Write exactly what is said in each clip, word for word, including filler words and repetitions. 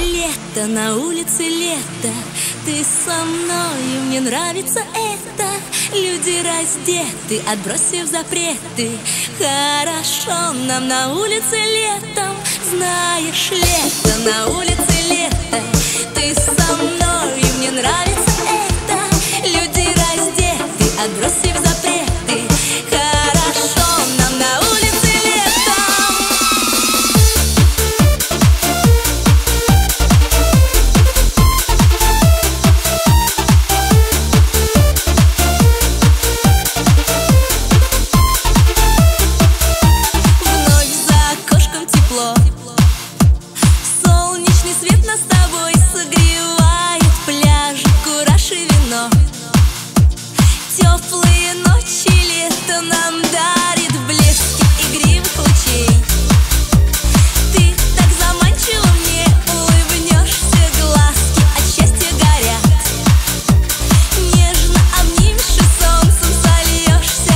Лето, на улице лето, ты со мною, мне нравится это. Люди раздеты, отбросив запреты. Хорошо нам на улице летом. Знаешь, лето, на улице лето, ты со мною, мне нравится это. Люди раздеты, отбросив запреты. Хорошо нам на улице летом. Вновь за окошком тепло, солнечный свет нас с тобой согревает. Пляжи, кураж и вино. Теплые ночи лето нам дарит в блеске игривых лучей. Ты так заманчиво мне улыбнешься, глазки от счастья горят. Нежно обнимешь и солнцем сольешься.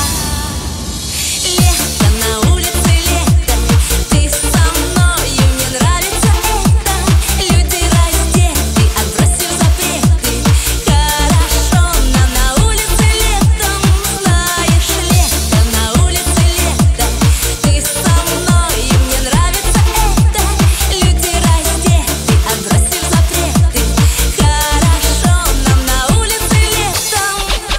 Лето, на улице лето, ты со мною, мне нравится это. Люди раздеты, отбросив запреты. Хорошо нам на улице летом. Знаешь, лето, на улице лето, ты со мною, мне нравится это. Люди раздеты, отбросив запреты. Хорошо нам на улице летом.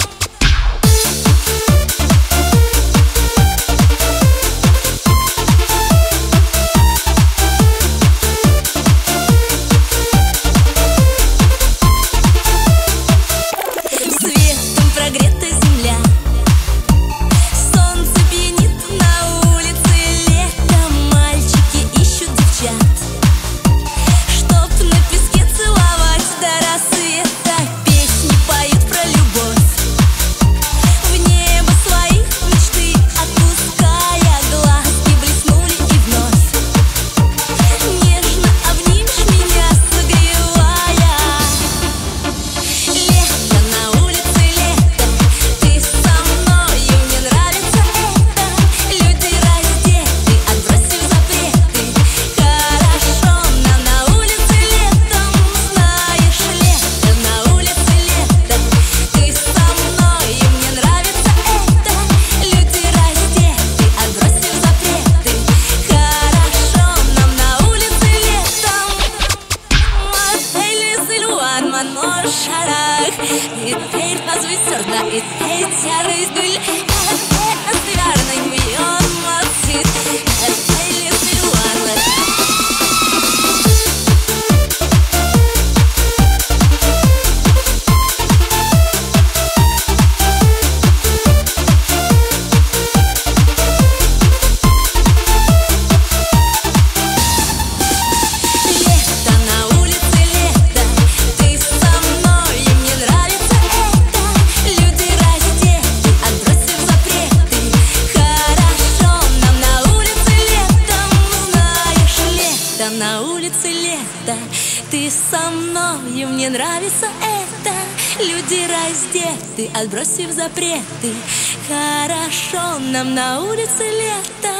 Светом прогрета земля, солнце пьянит на улице летом. Мальчики ищут девчат, чтоб на песке целовать до рассвета. Песни поют про любовь, в небо своих мечты отпуская. Глазки блеснули и вновь нежно обнимешь меня, согревая. Лето, на улице лето, ты со мною, мне нравится это. Люди раздеты, отбросив запреты. Хорошо нам на улице летом. Знаешь, лето, на улице лето, ты со мною, мне нравится это. Люди раздеты, отбросив запреты. Хорошо нам на улице летом. Манор шарах, и теперь позволь сорта, и теперь тярый гуль. Это свярный миллион мацит, это лесилуан. Лето, на улице лето, ты со мною, мне нравится это. Люди раздеты, отбросив запреты. Хорошо нам на улице летом. Знаешь, лето, на улице лето, ты со мною, мне нравится это. Люди раздеты, отбросив запреты. Хорошо нам на улице лето.